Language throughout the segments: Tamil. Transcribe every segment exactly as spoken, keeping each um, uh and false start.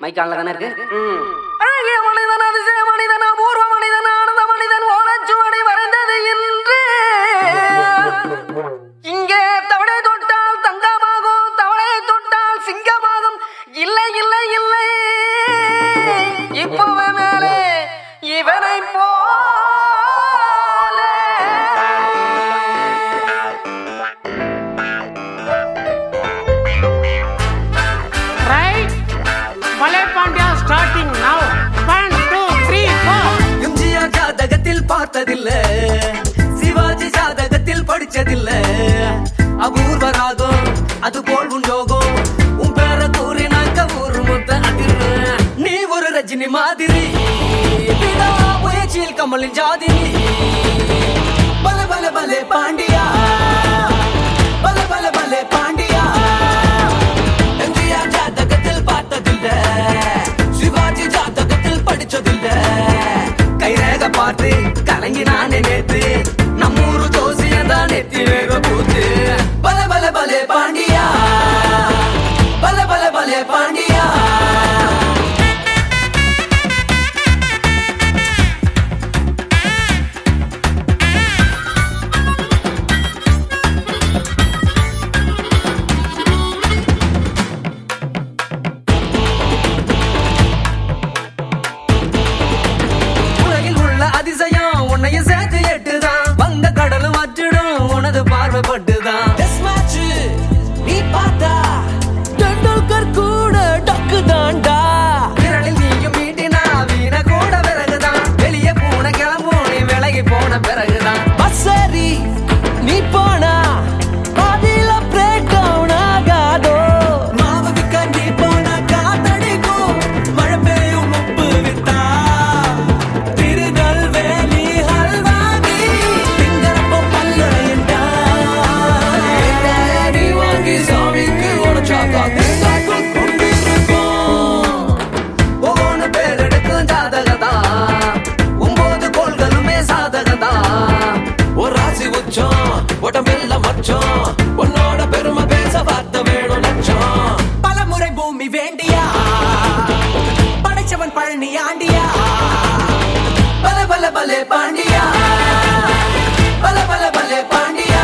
மைக்கால தானே இருக்கு. அழகிய மனிதன், அதிசய மனிதன், அபூர்வ மனிதன், ஆனந்த மனிதன், ஓலச்சுவடி வரைந்தது என்று இங்கே தவளை தொட்டால் தங்கமாகும், தவளை தொட்டால் சிங்கமாகும். இல்லை இல்லை இல்லை, இப்பவே மேலே இவனை போ பார்த்ததில்ல, சிவாஜி ஜாதகத்தில் படிச்சதில்ல. அபூர்வ ராகம் அது போல் உன் யோகம், உன் பேர கூறினாக்க ஊரு மொத்த அதிர்வு. நீ ஒரு ரஜினி மாதிரி, முயற்சியில் கமலின் ஜாதினி. பல பல பலே பாண்டியா, பல பல பலே பாண்டியா. எம்ஜிஆர் ஜாதகத்தில் பார்த்ததில்ல, சிவாஜி ஜாதகத்தில் படிச்சதில்ல. கைரேக பார்த்து கலங்கினானே நேத்து, நம்மூரு ஜோசியதான் நெத்தி வேக பூத்து. பல பல பலே பாண்டியா, பல பல பலே பாண்டியா. பட்டுதான் நீ பார்த்தா டெண்டுல்கர் கூட டக்கு தாண்டா. விரலில் நீயும் மீட்டினா வீண கூட பிறகுதான், வெளியே போன கிளம்பும் நீ விலகி போன பிறகுதான். பசரி நீ போனா பாதியில பிரேக் டவுன் ஆகாதோ. மாவவிக்க நீ போனா காத்தடிக்கும், மழை பெய்யும் உப்பு வித்தா. திருநெல் வேலி ஹல்வாங்கி திங்கரப்போ பல்லையண்டா. சாமிக்கு உடச்சாக்கா தேங்காய்க்குள் கொண்டிருக்கும். ஒவ்வொன்று பேர் எடுக்கும் ஜாதகதா, ஒன்பது கோள்களுமே சாதகதா. ஒரு ராசி உச்சம் உடம்பெல்ல மச்சம், உன்னோட பெருமை பேச வார்த்தை வேணும் லட்சம். பலமுறை பூமி வேண்டியா, படைச்சவன் பழனி ஆண்டியா. பல பல பலே பாண்டியா, பல பல பலே பாண்டியா.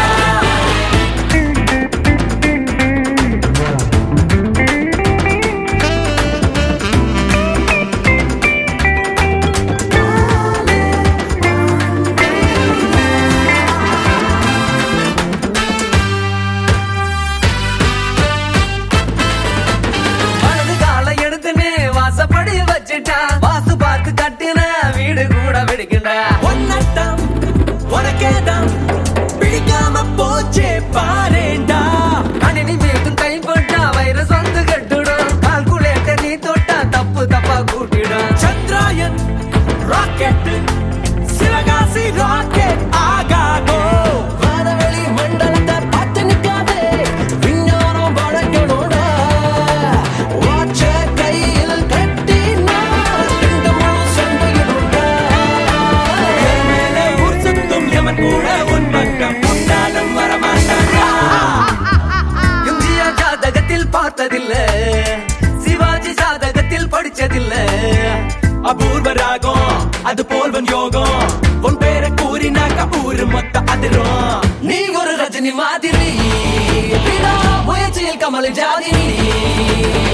வாசு பார்த்து கட்டின வீடு கூட வெடிக்கின்ற ஒன்னட்டம் உனக்கேதான் பிடிக்காம போச்சே பாரேண்டா. கணினி மீட்டும் கை போட்டா வைரஸ் வந்து கட்டுடும், கால்குலேட்டர் நீ தொட்டா தப்பு தப்பா கூட்டிடும். சந்திராயன் ராக்கெட் சிவகாசி ராக்கெட் ஆகாதோ. வானவெளி மண்டலத்தை பார்த்து நிக்காதே, விஞ்ஞானம் வளர்க்கணும்டா. வாட்ச கையில் கூட உன் பக்கம் முன்னாலும் வரமாட்டாங்க. எம்ஜிஆர் ஜாதகத்தில் பார்த்ததில்ல, சிவாஜி ஜாதகத்தில் படிச்சதில்ல. அபூர்வ ராகம் அது போல்வன் யோகம், உன் பேரை கூறினாக்க ஊரு மொத்த அதிரும். நீ ஒரு ரஜினி மாதிரி, முயற்சியில் கமலின் ஜாதினி.